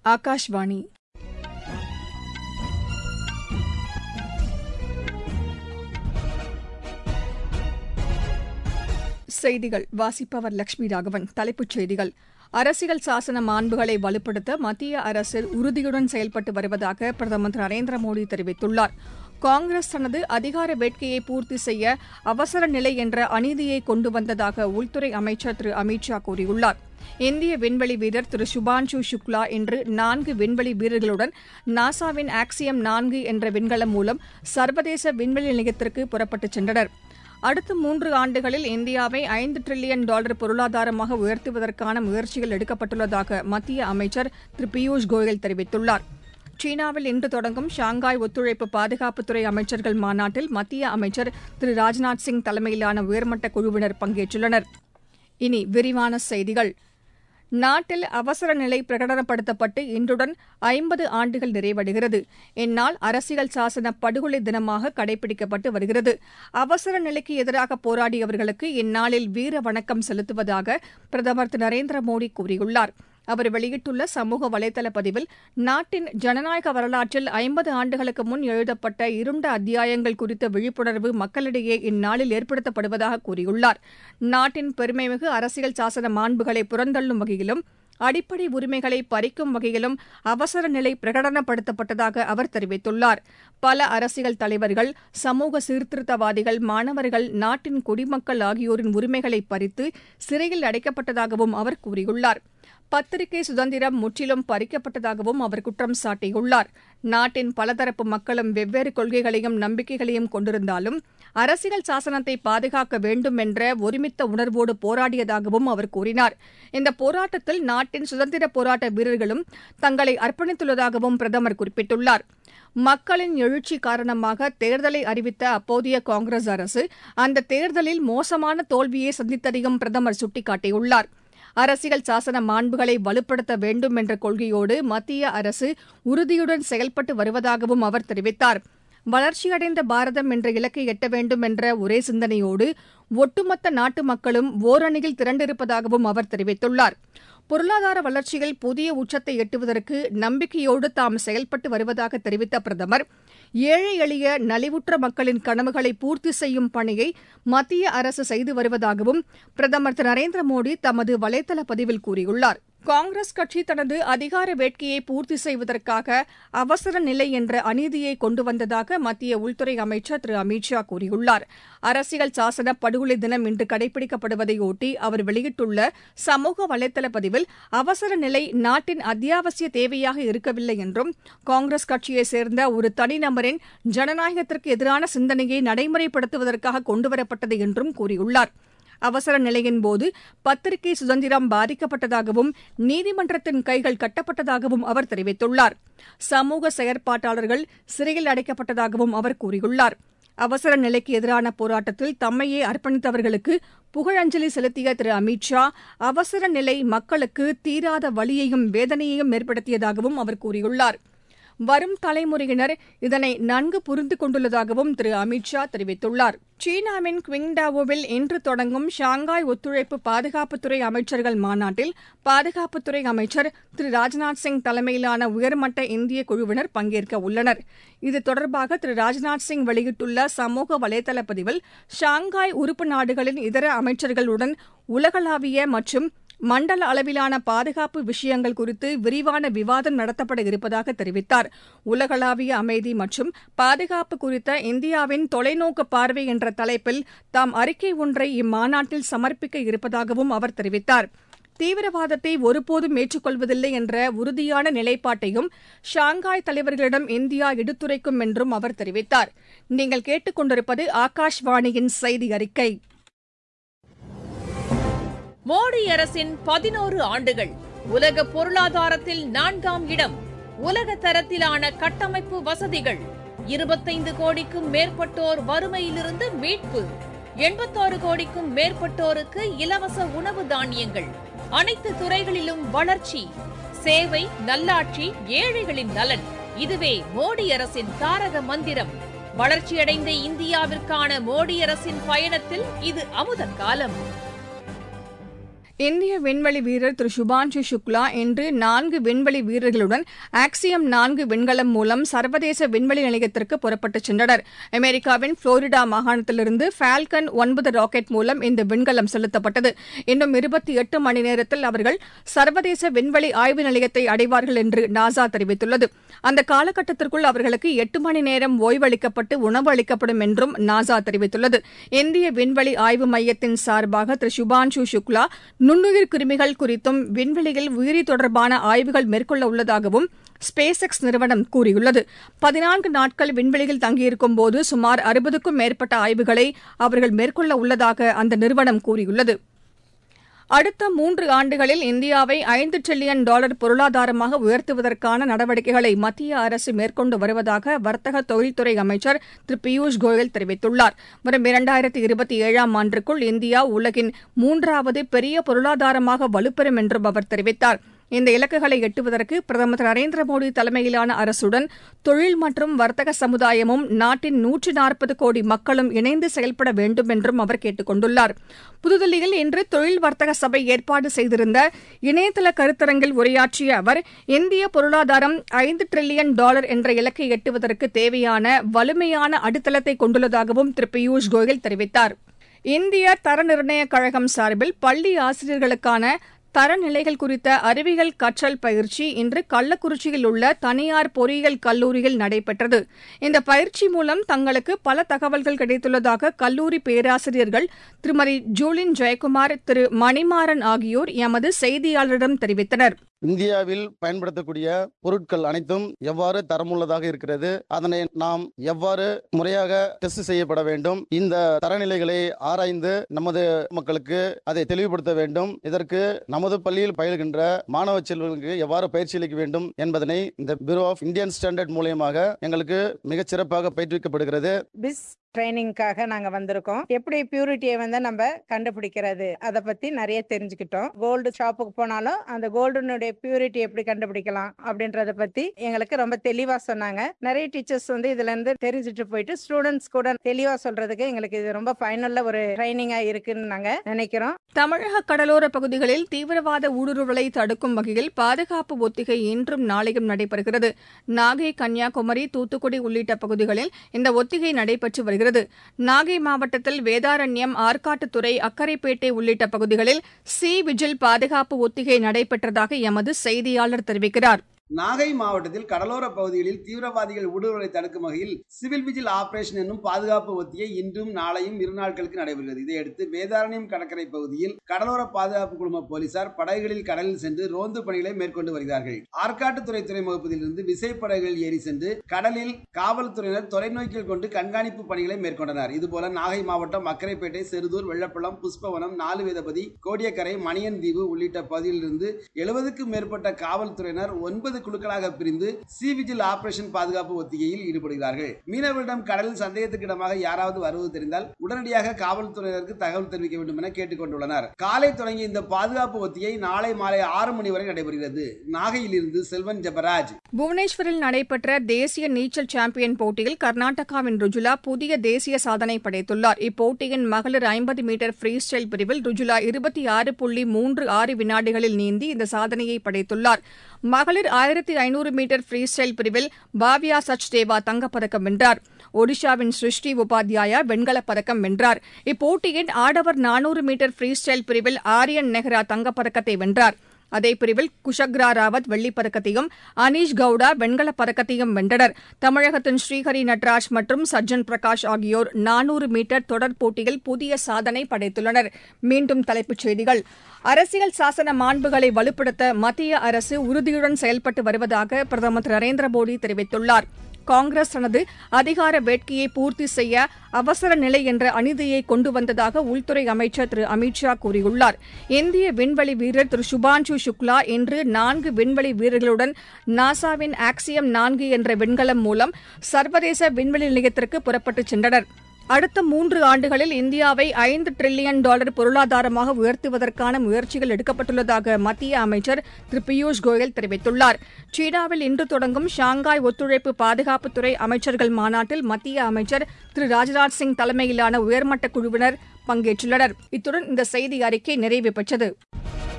ஆகாஷ்வாணி. செய்திகள் வாசிப்பவர் லட்சுமி ராகவன். தலைப்புச் செய்திகள்: அரசியல் சாசன மாண்புகளை வலுப்படுத்த மத்திய அரசு உறுதியுடன் செயல்பட்டு வருவதாக பிரதமர் திரு நரேந்திர மோடி தெரிவித்துள்ளார். காங்கிரஸ் தனது அதிகார வேட்கையை பூர்த்தி செய்ய அவசர நிலை என்ற அநீதியை கொண்டு வந்ததாக உள்துறை அமைச்சர் திரு அமித் ஷா கூறியுள்ளார். இந்திய விண்வெளி வீரர் திரு சுபான்ஷு சுக்லா இன்று 4 விண்வெளி வீரர்களுடன் நாசாவின் ஆக்சியம் 4 என்ற விண்கலம் மூலம் சர்வதேச விண்வெளி நிலையத்திற்கு புறப்பட்டுச் சென்றனர். அடுத்த 3 ஆண்டுகளில் இந்தியாவை $5 டிரில்லியன் பொருளாதாரமாக உயர்த்துவதற்கான முயற்சிகள் எடுக்கப்பட்டுள்ளதாக மத்திய அமைச்சர் திரு பியூஷ் கோயல் தெரிவித்துள்ளார். சீனாவில் இன்று தொடங்கும் ஷாங்காய் ஒத்துழைப்பு பாதுகாப்புத்துறை அமைச்சர்கள் மாநாட்டில் மத்திய அமைச்சர் திரு ராஜ்நாத் சிங் தலைமையிலான உயர்மட்ட குழுவினர் பங்கேற்றுள்ளனர். இனி விரிவான செய்திகள். நாட்டில் அவசர நிலை பிரகடனப்படுத்தப்பட்டு இன்றுடன் 50 ஆண்டுகள் நிறைவடைகிறது. இந்நாள் அரசியல் சாசன படுகொலை தினமாக கடைபிடிக்கப்பட்டு வருகிறது. அவசர நிலைக்கு எதிராக போராடியவர்களுக்கு இந்நாளில் வீர வணக்கம் செலுத்துவதாக பிரதமர் திரு நரேந்திர மோடி கூறியுள்ளார். அவர் வெளியிட்டுள்ள சமூக வலைதள பதிவில், நாட்டின் ஜனநாயக வரலாற்றில் 50 ஆண்டுகளுக்கு முன் எழுதப்பட்ட இருண்ட அத்தியாயங்கள் குறித்த விழிப்புணர்வு மக்களிடையே இந்நாளில் ஏற்படுத்தப்படுவதாக கூறியுள்ளார். நாட்டின் பெருமைமிகு அரசியல் சாசன மாண்புகளை புறந்தள்ளும் வகையிலும் அடிப்படை உரிமைகளை பறிக்கும் வகையிலும் அவசர நிலை பிரகடனப்படுத்தப்பட்டதாக அவர் தெரிவித்துள்ளார். பல அரசியல் தலைவர்கள், சமூக சீர்திருத்தவாதிகள், மாணவர்கள், நாட்டின் குடிமக்கள் ஆகியோரின் உரிமைகளை பறித்து சிறையில் அடைக்கப்பட்டதாகவும் அவர் கூறியுள்ளார். பத்திரிகை சுதந்திரம் முற்றிலும் பறிக்கப்பட்டதாகவும் அவர் குற்றம் சாட்டியுள்ளார். நாட்டின் பலதரப்பு மக்களும் வெவ்வேறு கொள்கைகளையும் நம்பிக்கைகளையும் கொண்டிருந்தாலும் அரசியல் சாசனத்தை பாதுகாக்க வேண்டும் என்ற ஒருமித்த உணர்வோடு போராடியதாகவும் அவர் கூறினார். இந்த போராட்டத்தில் நாட்டின் சுதந்திர போராட்ட வீரர்களும் தங்களை அர்ப்பணித்துள்ளதாகவும் பிரதமர் குறிப்பிட்டுள்ளார். மக்களின் எழுச்சி காரணமாக தேர்தலை அறிவித்த அப்போதைய காங்கிரஸ் அரசு அந்த தேர்தலில் மோசமான தோல்வியை சந்தித்ததையும் பிரதமர் சுட்டிக்காட்டியுள்ளார். அரசியல் சாசன மாண்புகளை வலுப்படுத்த வேண்டும் என்ற கொள்கையோடு மத்திய அரசு உறுதியுடன் செயல்பட்டு வருவதாகவும் அவர் தெரிவித்தார். வளர்ச்சியடைந்த பாரதம் என்ற இலக்கை எட்ட வேண்டும் என்ற ஒரே சிந்தனையோடு ஒட்டுமொத்த நாட்டு மக்களும் ஓரணியில் திரண்டிருப்பதாகவும் அவர் தெரிவித்துள்ளார். பொருளாதார வளர்ச்சியில் புதிய உச்சத்தை எட்டுவதற்கு நம்பிக்கையோடு தாம் செயல்பட்டு வருவதாக தெரிவித்த பிரதமர், ஏழை எளிய நலிவுற்ற மக்களின் கனவுகளை பூர்த்தி செய்யும் பணியை மத்திய அரசு செய்து வருவதாகவும் பிரதமர் திரு நரேந்திர மோடி தமது வலைதள பதிவில் கூறியுள்ளார். காங்கிரஸ் கட்சி தனது அதிகார வேட்கையை பூர்த்தி செய்வதற்காக அவசர நிலை என்ற அநீதியை கொண்டு வந்ததாக மத்திய உள்துறை அமைச்சர் திரு அமித் ஷா கூறியுள்ளார். அரசியல் சாசன படுகொலை தினம் இன்று கடைபிடிக்கப்படுவதையொட்டி அவர் வெளியிட்டுள்ள சமூக வலைதள பதிவில், அவசர நிலை நாட்டின் அத்தியாவசிய தேவையாக இருக்கவில்லை என்றும், காங்கிரஸ் கட்சியைச் சேர்ந்த ஒரு தனிநபரின் ஜனநாயகத்திற்கு எதிரான சிந்தனையை நடைமுறைப்படுத்துவதற்காக கொண்டுவரப்பட்டது என்றும் கூறியுள்ளார். அவசர நிலையின்போது பத்திரிகை சுதந்திரம் பாதிக்கப்பட்டதாகவும் நீதிமன்றத்தின் கைகள் கட்டப்பட்டதாகவும் அவர் தெரிவித்துள்ளார். சமூக செயற்பாட்டாளர்கள் சிறையில் அடைக்கப்பட்டதாகவும் அவர் கூறியுள்ளார். அவசர நிலைக்கு எதிரான போராட்டத்தில் தம்மையே அர்ப்பணித்தவர்களுக்கு புகழஞ்சலி செலுத்திய திரு அமித் ஷா, அவசர நிலை மக்களுக்கு தீராத வலியையும் வேதனையையும் ஏற்படுத்தியதாகவும் அவர் கூறியுள்ளார். வரும் தலைமுறையினர் இதனை நன்கு புரிந்து கொண்டுள்ளதாகவும் திரு அமித் ஷா தெரிவித்துள்ளார். சீனாவின் குவிங்டாவோவில் இன்று தொடங்கும் ஷாங்காய் ஒத்துழைப்பு பாதுகாப்புத்துறை அமைச்சர்கள் மாநாட்டில் பாதுகாப்புத்துறை அமைச்சர் திரு ராஜ்நாத் சிங் தலைமையிலான உயர்மட்ட இந்திய குழுவினர் பங்கேற்க உள்ளனர். இது தொடர்பாக திரு ராஜ்நாத் சிங் வெளியிட்டுள்ள சமூக வலைதள பதிவில், ஷாங்காய் உறுப்பு நாடுகளின் இதர அமைச்சர்களுடன் உலகளாவிய மற்றும் மண்டல அளவிலான பாதுகாப்பு விஷயங்கள் குறித்து விரிவான விவாதம் நடத்தப்பட இருப்பதாக தெரிவித்தார். உலகளாவிய அமைதி மற்றும் பாதுகாப்பு குறித்த இந்தியாவின் தொலைநோக்கு பார்வை என்ற தலைப்பில் தாம் அறிக்கை ஒன்றை இம்மாநாட்டில் சமர்ப்பிக்க இருப்பதாகவும் அவர் தெரிவித்தார். தீவிரவாதத்தை ஒருபோதும் ஏற்றுக்கொள்வதில்லை என்ற உறுதியான நிலைப்பாட்டையும் ஷாங்காய் தலைவர்களிடம் இந்தியா எடுத்துரைக்கும் என்றும் அவர் தெரிவித்தார். நீங்கள் கேட்டுக் கொண்டிருப்பது ஆகாஷ்வாணியின் செய்தி அறிக்கை. மோடி அரசின் 11 ஆண்டுகள். உலக பொருளாதாரத்தில் 4ஆம் இடம். உலக தரத்திலான கட்டமைப்பு வசதிகள். 25 கோடிக்கும் மேற்பட்டோர் வறுமையிலிருந்து மீட்பு. 86 கோடிக்கும் மேற்பட்டோருக்கு இலவச உணவு தானியங்கள். அனைத்து துறைகளிலும் வளர்ச்சி. சேவை, நல்லாட்சி, ஏழைகளின் நலன். இதுவே மோடி அரசின் தாரக மந்திரம். வளர்ச்சியடைந்த இந்தியாவிற்கான மோடி அரசின் பயணத்தில் இது அமுத காலம். இந்திய விண்வெளி வீரர் திரு சுபான்ஷு சுக்லா இன்று 4 விண்வெளி வீரர்களுடன் ஆக்சியம் 4 விண்கலம் மூலம் சர்வதேச விண்வெளி நிலையத்திற்கு புறப்பட்டுச் சென்றனர். அமெரிக்காவின் புளோரிடா மாகாணத்திலிருந்து ஃபால்கன் 9 ராக்கெட் மூலம் இந்த விண்கலம் செலுத்தப்பட்டது. இன்னும் 28 மணி நேரத்தில் அவர்கள் சர்வதேச விண்வெளி ஆய்வு நிலையத்தை அடைவார்கள் என்று நாசா தெரிவித்துள்ளது. அந்த காலகட்டத்திற்குள் அவர்களுக்கு 8 மணி நேரம் ஓய்வளிக்கப்பட்டு உணவு அளிக்கப்படும் என்றும் நாசா தெரிவித்துள்ளது. இந்திய விண்வெளி ஆய்வு மையத்தின் சார்பாக திரு சுபான்ஷு சுக்லா நுண்ணுயிர் கிருமிகள் குறித்தும் விண்வெளியில் உயிரி தொடர்பான ஆய்வுகள் மேற்கொள்ள உள்ளதாகவும் ஸ்பேஸ் எக்ஸ் நிறுவனம் கூறியுள்ளது. 14 நாட்கள் விண்வெளியில் தங்கியிருக்கும் போது சுமார் 60க்கும் மேற்பட்ட ஆய்வுகளை அவர்கள் மேற்கொள்ள உள்ளதாக அந்த நிறுவனம் கூறியுள்ளது. அடுத்த 3 ஆண்டுகளில் இந்தியாவை $5 டிரில்லியன் பொருளாதாரமாக உயர்த்துவதற்கான நடவடிக்கைகளை மத்திய அரசு மேற்கொண்டு வருவதாக வர்த்தக தொழில்துறை அமைச்சர் திரு பியூஷ் கோயல் தெரிவித்துள்ளார். வரும் 2027ஆம் ஆண்டிற்குள் இந்தியா உலகின் 3வது பெரிய பொருளாதாரமாக வலுப்பெறும் என்றும் அவர் தெரிவித்தார். இந்த இலக்குகளை எட்டுவதற்கு பிரதமர் திரு நரேந்திர மோடி தலைமையிலான அரசுடன் தொழில் மற்றும் வர்த்தக சமுதாயமும் நாட்டின் 140 கோடி மக்களும் இணைந்து செயல்பட வேண்டும் என்றும் அவர் கேட்டுக் கொண்டுள்ளார். புதுதில்லியில் இன்று தொழில் வர்த்தக சபை ஏற்பாடு செய்திருந்த இணையதள கருத்தரங்கில் உரையாற்றிய அவர் இந்திய பொருளாதாரம் $5 டிரில்லியன் என்ற இலக்கை எட்டுவதற்கு தேவையான வலிமையான அடித்தளத்தை கொண்டுள்ளதாகவும் திரு பியூஷ் கோயல் தெரிவித்தார். இந்திய தர நிர்ணயக் கழகம் சார்பில் பள்ளி ஆசிரியர்களுக்கான தரநிலைகள் குறித்த அறிவியல் கற்றல் பயிற்சி இன்று கள்ளக்குறிச்சியில் உள்ள தனியார் பொறியியல் கல்லூரியில் நடைபெற்றது. இந்த பயிற்சி மூலம் தங்களுக்கு பல தகவல்கள் கிடைத்துள்ளதாக கல்லூரி பேராசிரியர்கள் திருமதி ஜூலின் ஜெயக்குமார், திரு மணிமாறன் ஆகியோர் எமது செய்தியாளரிடம் தெரிவித்தனர். இந்தியாவில் பயன்படுத்தக்கூடிய பொருட்கள் அனைத்தும் எவ்வாறு தரமுள்ளதாக இருக்கிறது, அதனை நாம் எவ்வாறு முறையாக டெஸ்ட் செய்யப்பட வேண்டும், இந்த தரநிலைகளை ஆராய்ந்து நமது மக்களுக்கு அதை தெளிவுபடுத்த வேண்டும். இதற்கு நமது பள்ளியில் பயில்கின்ற மாணவ செல்வங்களுக்கு எவ்வாறு பயிற்சி அளிக்க வேண்டும் என்பதனை இந்த பியூரோ ஆஃப் இந்தியன் ஸ்டாண்டர்ட் மூலமாக எங்களுக்கு மிகச் சிறப்பாக பயிற்றுவிக்கப்படுகிறது. ட்ரைனிங்காக நாங்க வந்திருக்கோம். எப்படி பியூரிட்டியை நம்ம கண்டுபிடிக்கிறது அதை பத்தி நிறைய தெரிஞ்சுக்கிட்டோம். கோல்டு ஷாப்புக்கு போனாலும் அந்த கோல்டுனுடைய பியூரிட்டி எப்படி கண்டுபிடிக்கலாம் அப்படின்றத பத்தி எங்களுக்கு ரொம்ப தெளிவா சொன்னாங்க. நிறைய டீச்சர்ஸ் இதுல இருந்து தெரிஞ்சுட்டு போயிட்டு ஸ்டூடெண்ட்ஸ் கூட தெளிவா சொல்றதுக்கு எங்களுக்கு இது ரொம்ப பயனுள்ள ஒரு ட்ரைனிங்கா இருக்குன்னு நாங்க நினைக்கிறோம். தமிழக கடலோர பகுதிகளில் தீவிரவாத ஊடுருவலை தடுக்கும் வகையில் பாதுகாப்பு ஒத்திகை இன்றும் நாளையும் நடைபெறுகிறது. நாகை, கன்னியாகுமரி, தூத்துக்குடி உள்ளிட்ட பகுதிகளில் இந்த ஒத்திகை நடைபெற்று வருகிறது. நாகை மாவட்டத்தில் வேதாரண்யம், ஆற்காட்டுத்துறை, அக்கரைப்பேட்டை உள்ளிட்ட பகுதிகளில் சி விஜில் பாதுகாப்பு ஒத்திகை நடைபெற்றதாக எமது செய்தியாளர் தெரிவிக்கிறார். நாகை மாவட்டத்தில் கடலோர பகுதிகளில் தீவிரவாதிகள் ஊடுருவலை தடுக்கும் வகையில் சிவில் விஜில் ஆபரேஷன் என்னும் பாதுகாப்பு ஒத்திகை இன்றும் நாளையும் 2 நாட்களுக்கு நடைபெறுகிறது. இதையடுத்து வேதாரண்யம் கடற்கரை பகுதியில் கடலோர பாதுகாப்பு குழும போலீசார் படகுகளில் கடலில் சென்று ரோந்து பணிகளை மேற்கொண்டு வருகிறார்கள். ஆற்காட்டுத்துறை துறைமுகப்பகுதியிலிருந்து விசைப்படகுகள் ஏறி சென்று கடலில் காவல்துறையினர் தொலைநோக்கில் கொண்டு கண்காணிப்பு பணிகளை மேற்கொண்டனர். இதுபோல நாகை மாவட்டம் அக்கரைப்பேட்டை, செருதூர், வெள்ளப்பள்ளம், புஷ்பவனம், 4 வீதபதி, கோடியக்கரை, மணியன் தீவு உள்ளிட்ட பகுதியிலிருந்து 70க்கும் மேற்பட்ட காவல்துறையினர் 9 குழுக்களாக பிரிந்து சி விஜில் ஆபரேஷன் பாதுகாப்பு ஒத்திகையில் ஈடுபடுகிறார்கள். மீனவர்களிடம் கடலில் சந்தேகத்துக்கிடமாக யாராவது வருவது தெரிந்தால் உடனடியாக காவல்துறையினருக்கு தகவல் தெரிவிக்க வேண்டும் என கேட்டுக் கொண்டுள்ளனர். காலை தொடங்கிய இந்த பாதுகாப்பு ஒத்திகை நாளை மாலை 6 மணி வரை நடைபெறுகிறது. நாகையிலிருந்து செல்வன் ஜெபராஜ். புவனேஸ்வரில் நடைபெற்ற தேசிய நீச்சல் சாம்பியன் போட்டியில் கர்நாடகாவின் ருஜுலா புதிய தேசிய சாதனை படைத்துள்ளார். இப்போட்டியின் மகளிர் 50 மீட்டர் ஃப்ரீ ஸ்டைல் பிரிவில் ருஜுலா 26.36 வினாடிகளில் நீந்தி இந்த சாதனையை படைத்துள்ளார். மகளிர் 1500 மீட்டர் ஃப்ரீ ஸ்டைல் பிரிவில் பாவ்யா சச்தேவா தங்கப்பதக்கம் வென்றார். ஒடிஷாவின் சிருஷ்டி உபாத்யாயா வெண்கலப் பதக்கம் வென்றார். இப்போட்டியின் ஆடவர் 400 மீட்டர் ஃப்ரீ ஸ்டைல் பிரிவில் ஆரியன் நெஹ்ரா தங்கப்பதக்கத்தை வென்றார். அதே பிரிவில் குஷக்ரா ராவத் வெள்ளிப் பதக்கத்தையும் அனீஷ் கவுடா வெண்கலப் பதக்கத்தையும் வென்றனர். தமிழகத்தின் ஸ்ரீஹரி நட்ராஜ் மற்றும் சஜ்ஜன் பிரகாஷ் ஆகியோர் 400 மீட்டர் தொடர் போட்டியில் புதிய சாதனை படைத்துள்ளனர். மீண்டும் தலைப்புச் செய்திகள். அரசியல் சாசன மாண்புகளை வலுப்படுத்த மத்திய அரசு உறுதியுடன் செயல்பட்டு வருவதாக பிரதமர் திரு நரேந்திர மோடி தெரிவித்துள்ளார். காங்கிரஸ் தனது அதிகார வேட்கையை பூர்த்தி செய்ய அவசர நிலை என்ற அநீதியை கொண்டு வந்ததாக உள்துறை அமைச்சர் திரு அமித் ஷா கூறியுள்ளார். இந்திய விண்வெளி வீரர் திரு சுபான்ஷு சுக்லா இன்று 4 விண்வெளி வீரர்களுடன் நாசாவின் ஆக்சியம் 4 என்ற விண்கலம் மூலம் சர்வதேச விண்வெளி நிலையத்திற்கு புறப்பட்டுச் சென்றனர். அடுத்த 3 ஆண்டுகளில் இந்தியாவை $5 டிரில்லியன் பொருளாதாரமாக உயர்த்துவதற்கான முயற்சிகள் எடுக்கப்பட்டுள்ளதாக மத்திய அமைச்சர் திரு பியூஷ் கோயல் தெரிவித்துள்ளார். சீனாவில் இன்று தொடங்கும் ஷாங்காய் ஒத்துழைப்பு பாதுகாப்புத்துறை அமைச்சர்கள் மாநாட்டில் மத்திய அமைச்சர் திரு ராஜ்நாத் சிங் தலைமையிலான உயர்மட்ட குழுவினர் பங்கேற்றுள்ளனர். இத்துடன் இந்த செய்தி அறிக்கை நிறைவு பெற்றது.